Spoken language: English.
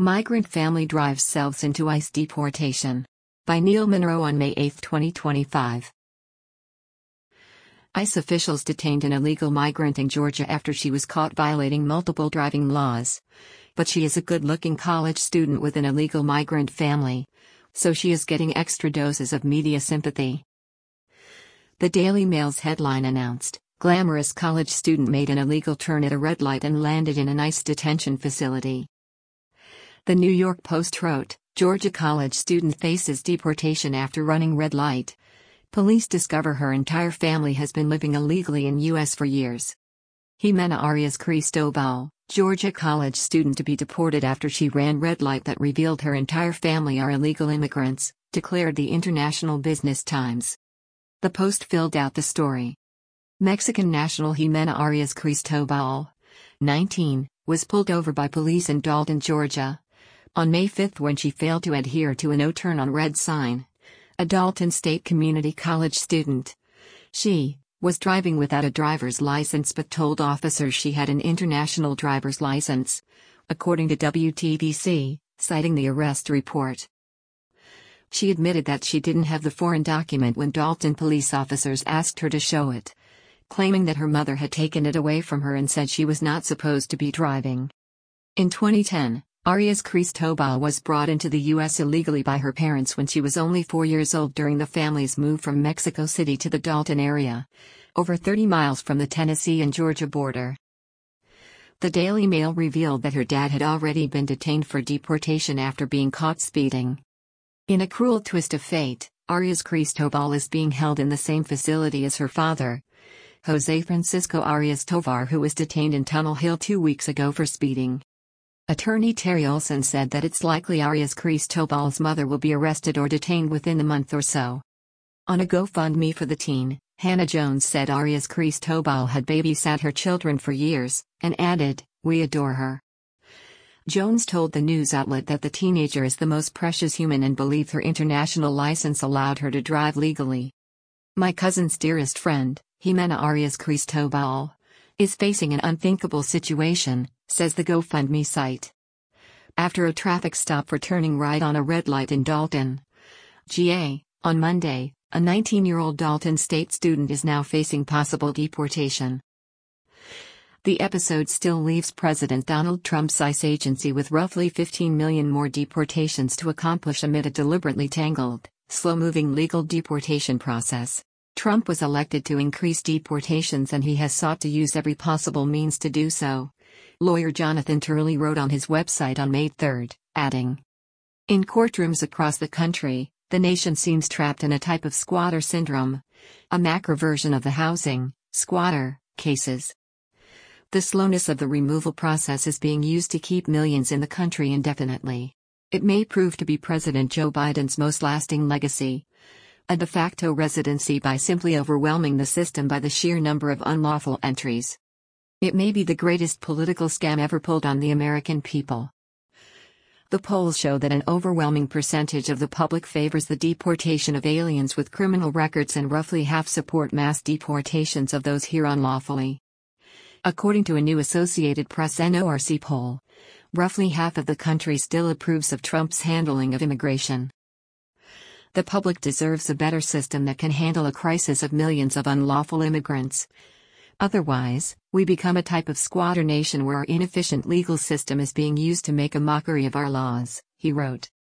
Migrant family drives selves into ICE deportation. By Neil Monroe on May 8, 2025. ICE officials detained an illegal migrant in Georgia after she was caught violating multiple driving laws. But she is a good-looking college student with an illegal migrant family, so she is getting extra doses of media sympathy. The Daily Mail's headline announced, "Glamorous college student made an illegal turn at a red light and landed in an ICE detention facility." The New York Post wrote, Georgia college student faces deportation after running red light. Police discover her entire family has been living illegally in U.S. for years. Jimena Arias Cristobal, Georgia college student to be deported after she ran red light that revealed her entire family are illegal immigrants, declared the International Business Times. The Post filled out the story. Mexican national Jimena Arias Cristobal, 19, was pulled over by police in Dalton, Georgia, on May 5 when she failed to adhere to a no-turn on red sign. A Dalton State Community College student. She was driving without a driver's license but told officers she had an international driver's license, according to WTVC, citing the arrest report. She admitted that she didn't have the foreign document when Dalton police officers asked her to show it, claiming that her mother had taken it away from her and said she was not supposed to be driving. In 2010, Arias Cristobal was brought into the U.S. illegally by her parents when she was only 4 years old during the family's move from Mexico City to the Dalton area, over 30 miles from the Tennessee and Georgia border. The Daily Mail revealed that her dad had already been detained for deportation after being caught speeding. In a cruel twist of fate, Arias Cristobal is being held in the same facility as her father, Jose Francisco Arias Tovar, who was detained in Tunnel Hill 2 weeks ago for speeding. Attorney Terry Olson said that it's likely Arias Cristobal's mother will be arrested or detained within a month or so. On a GoFundMe for the teen, Hannah Jones said Arias Cristobal had babysat her children for years, and added, "We adore her." Jones told the news outlet that the teenager is the most precious human and believed her international license allowed her to drive legally. "My cousin's dearest friend, Jimena Arias Cristobal, is facing an unthinkable situation," says the GoFundMe site. After a traffic stop for turning right on a red light in Dalton, GA, on Monday, a 19-year-old Dalton State student is now facing possible deportation. The episode still leaves President Donald Trump's ICE agency with roughly 15 million more deportations to accomplish amid a deliberately tangled, slow-moving legal deportation process. Trump was elected to increase deportations and he has sought to use every possible means to do so, lawyer Jonathan Turley wrote on his website on May 3, adding, "In courtrooms across the country, the nation seems trapped in a type of squatter syndrome, a macro version of the housing, squatter, cases. The slowness of the removal process is being used to keep millions in the country indefinitely. It may prove to be President Joe Biden's most lasting legacy, a de facto residency by simply overwhelming the system by the sheer number of unlawful entries. It may be the greatest political scam ever pulled on the American people." The polls show that an overwhelming percentage of the public favors the deportation of aliens with criminal records and roughly half support mass deportations of those here unlawfully. According to a new Associated Press NORC poll, roughly half of the country still approves of Trump's handling of immigration. The public deserves a better system that can handle a crisis of millions of unlawful immigrants. Otherwise, we become a type of squatter nation where our inefficient legal system is being used to make a mockery of our laws, he wrote.